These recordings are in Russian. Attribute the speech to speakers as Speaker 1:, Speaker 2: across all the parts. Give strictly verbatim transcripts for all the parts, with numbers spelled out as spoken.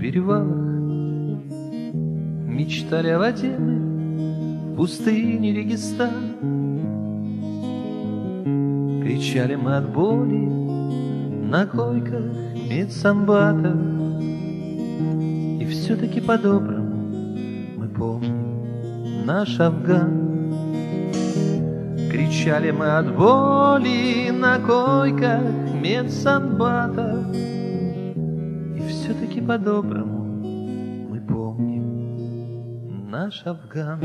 Speaker 1: перевалах. Мечтали о воде мы в пустыне Регистан. Кричали мы от боли на койках медсанбата. И все-таки по-доброму мы помним наш Афган. Кричали мы от боли на койках медсанбата. И все-таки по-доброму мы помним наш Афган.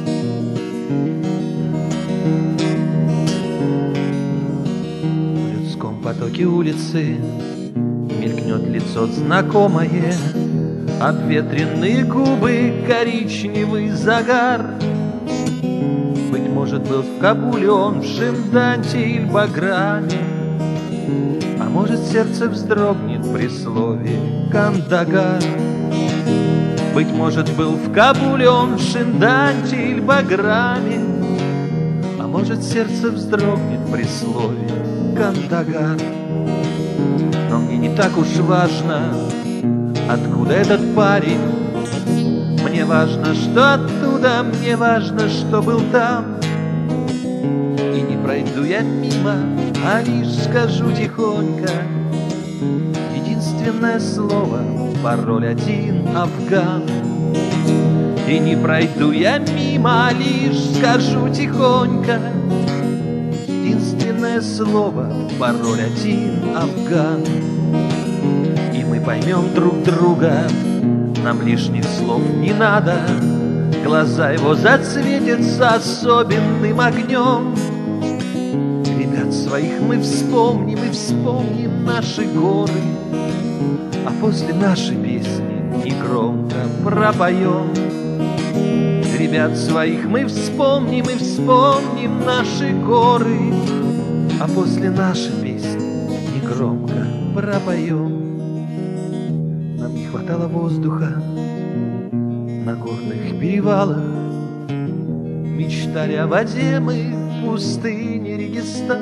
Speaker 1: В людском потоке улицы мелькнет лицо знакомое, обветренные губы, коричневый загар. Быть может, был в Кабуле он в Шимданте или Баграме, а может, сердце вздрогнет при слове Кандагар. Быть может, был в Кабуле он в Шимданте или Баграме, а может, сердце вздрогнет при слове Кандагар. Но мне не так уж важно, откуда этот парень. Мне важно, что оттуда, мне важно, что был там. И не пройду я мимо, а лишь скажу тихонько единственное слово, пароль один — Афган. И не пройду я мимо, а лишь скажу тихонько единственное слово, пароль один — Афган. И мы поймем друг друга, нам лишних слов не надо. Глаза его зацветятся особенным огнем. Ребят своих мы вспомним и вспомним наши горы, а после нашей песни негромко пропоем. Ребят своих мы вспомним и вспомним наши горы, а после нашей песни негромко пропоем. Нам не хватало воздуха на горных перевалах. Мечтали о воде мы в пустыне Регистан.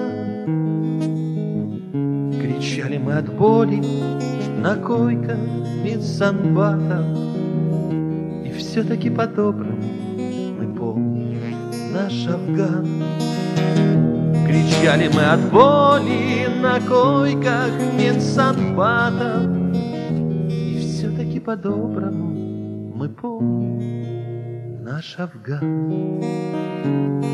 Speaker 1: Кричали мы от боли на койках медсанбата. И все-таки по-доброму мы помним наш Афган. Кричали мы от боли на койках медсанбата. Все-таки по-доброму мы помним наш Афган.